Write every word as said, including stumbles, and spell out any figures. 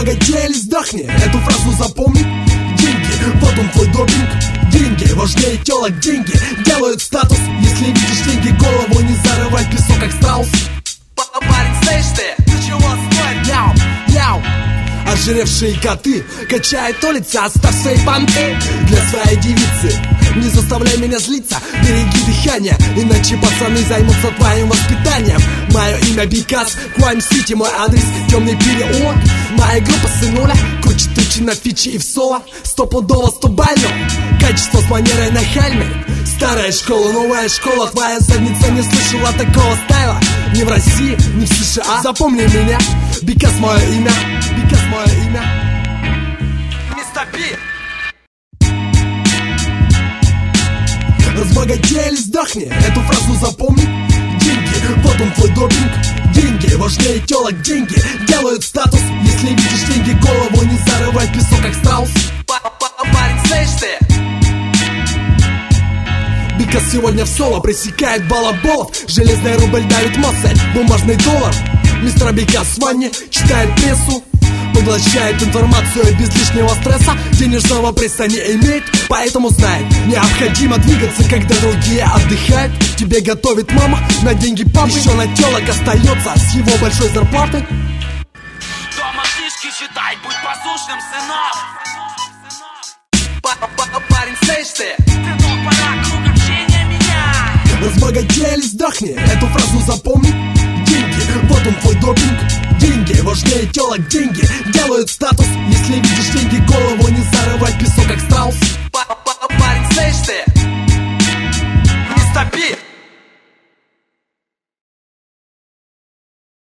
Разбогатей или сдохни, эту фразу запомни. Деньги, вот он твой допинг. Деньги, важнее телок, деньги делают статус. Если видишь деньги, голову не зарывай в песок, как страус. Парень, слышь ты, ты чего стоит? Яу, яу. Ожиревшие коты качают улицы, оставь свои понты для своей девицы. Не заставляй меня злиться, береги дыхание, иначе пацаны займутся твоим воспитанием. Мое имя Бикас, Crime City, мой адрес темный переулок. Моя группа сынуля, круче тучи на фичи и в соло. Стопудово стобально, качество с манерой нахальной. Старая школа, новая школа, твоя задница не слышала такого стайла. Ни в России, ни в США. Запомни меня, Бикас мое имя, Бикас мое имя. Мистер Би. Разбогатей или сдохни, эту фразу запомни. Деньги, вот он твой допинг. Деньги, важнее телок, деньги делают статус. Если видишь деньги, голову не зарывай в песок, как страус. Парень, слышь ты? Бикас сегодня в соло пресекает балаболов. Железный рубль давит массы, бумажный доллар. Мистер Бикас в ванне читает прессу, поглощает информацию без лишнего стресса. Денежного пресса не имеет, поэтому знает, необходимо двигаться, когда другие отдыхают. Тебе готовит мама на деньги папы, еще на телок остается с его большой зарплаты. Дома книжки читай, будь послушным, сынок. Парень, слышь ты? Сынок, пора, круг общения меня. Разбогатей или сдохни, эту фразу запомни. Деньги, вот он твой допинг. Деньги, важнее телок, деньги делают статус. Если видишь деньги, голову не зарывай в песок, как страус.